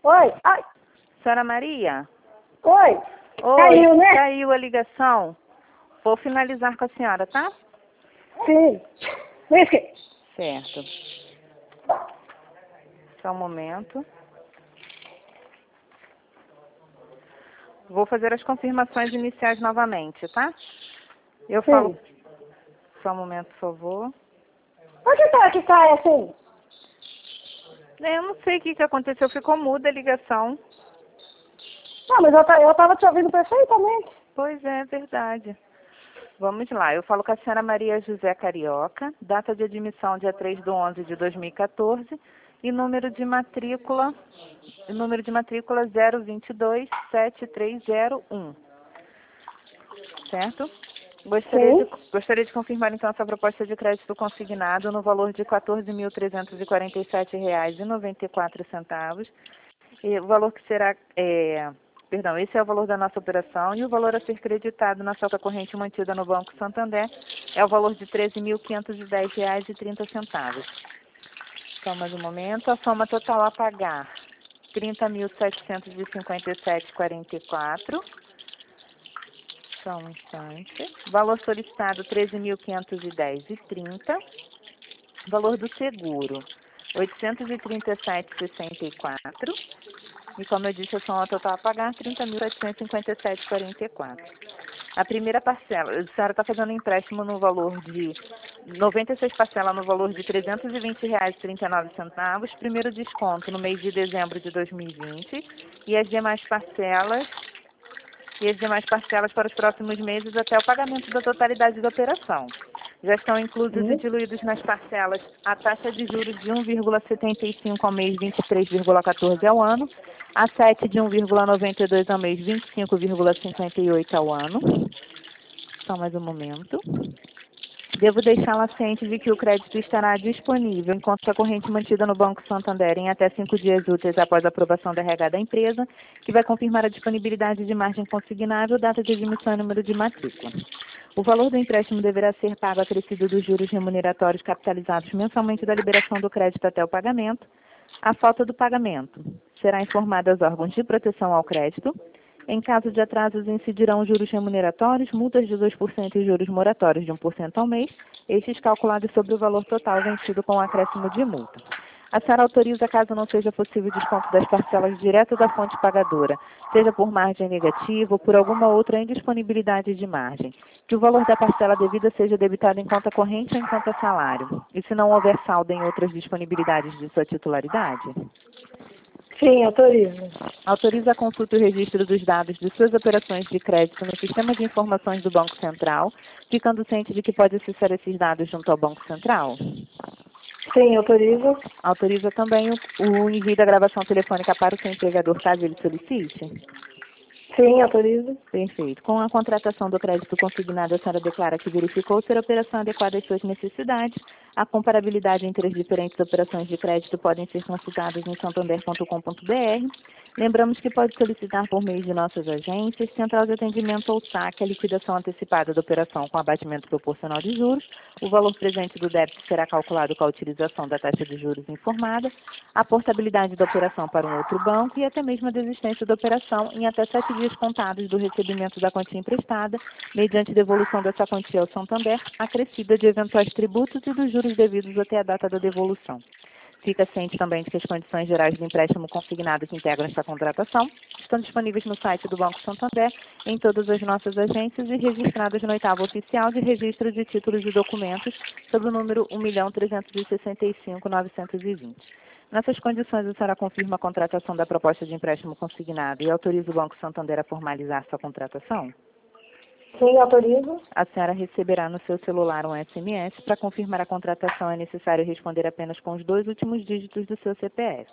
Oi. Ai. Senhora Maria? Oi. Oi, Caiu, né? caiu a ligação. Vou finalizar com a senhora, tá? Sim. Vem aqui. Certo. Só um momento. Vou fazer as confirmações iniciais novamente, tá? Eu Sim. falo... Só um momento, por favor. Onde tá que cai assim? Eu não sei o que aconteceu. Ficou muda a ligação. Não, mas eu tava te ouvindo perfeitamente. Pois é, verdade. Vamos lá. Eu falo com a senhora Maria José Carioca. Data de admissão dia 3/11/2014. E número de matrícula 022-730-1. Certo? Gostaria de confirmar, então, essa proposta de crédito consignado no valor de R$ 14.347,94. E o valor que será... esse é o valor da nossa operação e o valor a ser creditado na conta corrente mantida no Banco Santander é o valor de R$ 13.510,30. Só mais um momento. A soma total a pagar R$ 30.757,44. Só um instante. Valor solicitado R$ 13.510,30. Valor do seguro R$ 837,64. E como eu disse, a soma total a pagar R$ 30.757,44. A primeira parcela, a senhora está fazendo um empréstimo no valor de 96 parcelas no valor de R$ 320,39, primeiro desconto no mês de dezembro de 2020 e as demais parcelas para os próximos meses até o pagamento da totalidade da operação. Já estão inclusos e diluídos nas parcelas a taxa de juros de 1,75 ao mês, 23,14 ao ano, a 7 de 1,92 ao mês, 25,58 ao ano. Só mais um momento. Devo deixá-la ciente de que o crédito estará disponível em conta corrente mantida no Banco Santander em até 5 dias úteis após a aprovação da RH da empresa, que vai confirmar a disponibilidade de margem consignável, data de admissão e número de matrícula. O valor do empréstimo deverá ser pago acrescido dos juros remuneratórios capitalizados mensalmente da liberação do crédito até o pagamento. A falta do pagamento será informada aos órgãos de proteção ao crédito. Em caso de atrasos, incidirão juros remuneratórios, multas de 2% e juros moratórios de 1% ao mês, estes calculados sobre o valor total vencido com o acréscimo de multa. A senhora autoriza, caso não seja possível desconto das parcelas direto da fonte pagadora, seja por margem negativa ou por alguma outra indisponibilidade de margem, que o valor da parcela devida seja debitado em conta corrente ou em conta salário, e se não houver saldo em outras disponibilidades de sua titularidade? Sim, autorizo. Autoriza a consulta e o registro dos dados de suas operações de crédito no Sistema de Informações do Banco Central, ficando ciente de que pode acessar esses dados junto ao Banco Central? Sim, autorizo. Autoriza também o envio da gravação telefônica para o seu empregador, caso ele solicite? Sim, autorizo. Perfeito. Com a contratação do crédito consignado, a senhora declara que verificou ser a operação adequada às suas necessidades. A comparabilidade entre as diferentes operações de crédito podem ser consultadas em santander.com.br. Lembramos que pode solicitar por meio de nossas agências, central de atendimento ou saque, a liquidação antecipada da operação com abatimento proporcional de juros. O valor presente do débito será calculado com a utilização da taxa de juros informada, a portabilidade da operação para um outro banco e até mesmo a desistência da operação em até 7 dias contados do recebimento da quantia emprestada, mediante devolução dessa quantia ao Santander, acrescida de eventuais tributos e dos juros devidos até a data da devolução. Fica ciente também de que as condições gerais do empréstimo consignado que integram esta contratação estão disponíveis no site do Banco Santander, em todas as nossas agências e registradas no 8º Oficial de Registro de Títulos e Documentos, sob o número 1.365.920. Nessas condições, a senhora confirma a contratação da proposta de empréstimo consignado e autoriza o Banco Santander a formalizar sua contratação? Sim, autorizo. A senhora receberá no seu celular um SMS. Para confirmar a contratação, é necessário responder apenas com os 2 últimos dígitos do seu CPF.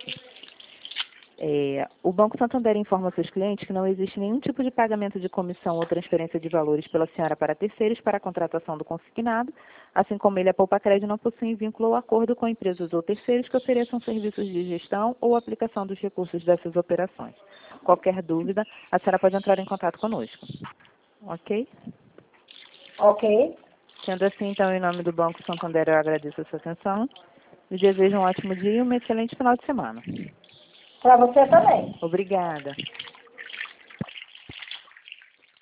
O Banco Santander informa aos seus clientes que não existe nenhum tipo de pagamento de comissão ou transferência de valores pela senhora para terceiros para a contratação do consignado, assim como ele, a Poupa-Crédito, não possui vínculo ou acordo com empresas ou terceiros que ofereçam serviços de gestão ou aplicação dos recursos dessas operações. Qualquer dúvida, a senhora pode entrar em contato conosco. Ok? Ok. Sendo assim, então, em nome do Banco Santander, eu agradeço a sua atenção. Lhe desejo um ótimo dia e um excelente final de semana. Para você também. Obrigada.